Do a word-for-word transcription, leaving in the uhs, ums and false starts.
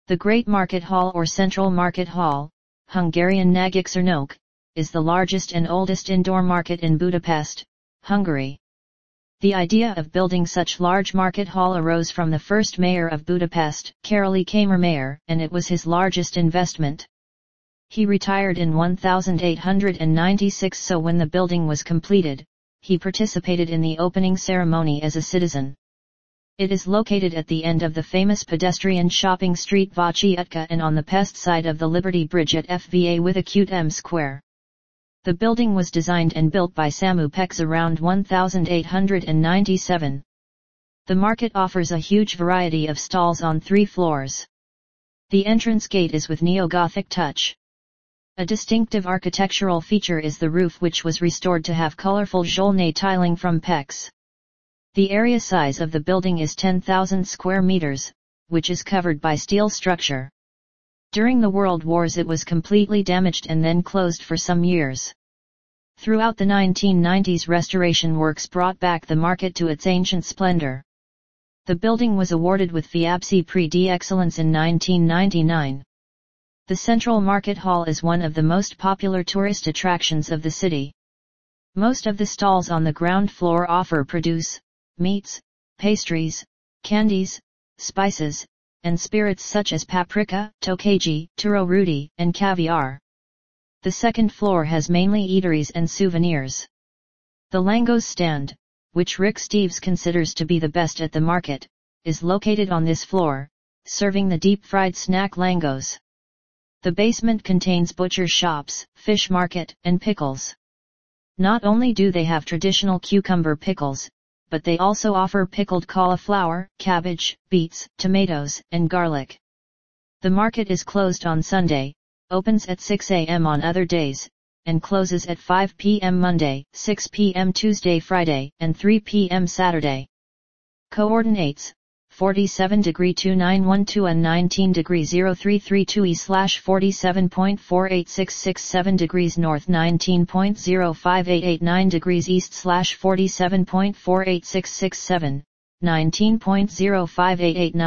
The Great Market Hall or Central Market Hall, Hungarian Nagycsarnok, is the largest and oldest indoor market in Budapest, Hungary. The idea of building such large market hall arose from the first mayor of Budapest, Károly Kamermayer, and it was his largest investment. He retired in eighteen ninety-six, so when the building was completed, he participated in the opening ceremony as a citizen. It is located at the end of the famous pedestrian shopping street Váci Utca and on the pest side of the Liberty Bridge at F V A with a cute M square. The building was designed and built by Samu Pecz around eighteen ninety-seven. The market offers a huge variety of stalls on three floors. The entrance gate is with neo-Gothic touch. A distinctive architectural feature is the roof, which was restored to have colorful Zsolnay tiling from Pecz. The area size of the building is ten thousand square meters, which is covered by steel structure. During the World Wars it was completely damaged and then closed for some years. Throughout the nineteen nineties restoration works brought back the market to its ancient splendor. The building was awarded with V A B C Prix d'Excellence in nineteen ninety-nine. The Central Market Hall is one of the most popular tourist attractions of the city. Most of the stalls on the ground floor offer produce, meats, pastries, candies, spices, and spirits such as paprika, tokaji, turo rudi, and caviar. The second floor has mainly eateries and souvenirs. The Langos stand, which Rick Steves considers to be the best at the market, is located on this floor, serving the deep-fried snack langos. The basement contains butcher shops, fish market, and pickles. Not only do they have traditional cucumber pickles, but they also offer pickled cauliflower, cabbage, beets, tomatoes, and garlic. The market is closed on Sunday, opens at six a m on other days, and closes at five p m Monday, six p m Tuesday, Friday, and three p m Saturday. Coordinates: forty-seven degree two nine one two and nineteen degree zero three three two E slash forty-seven point four eight six six seven degrees north nineteen point zero five eight eight nine degrees east slash forty-seven point four eight six six seven, nineteen point zero five eight eight nine.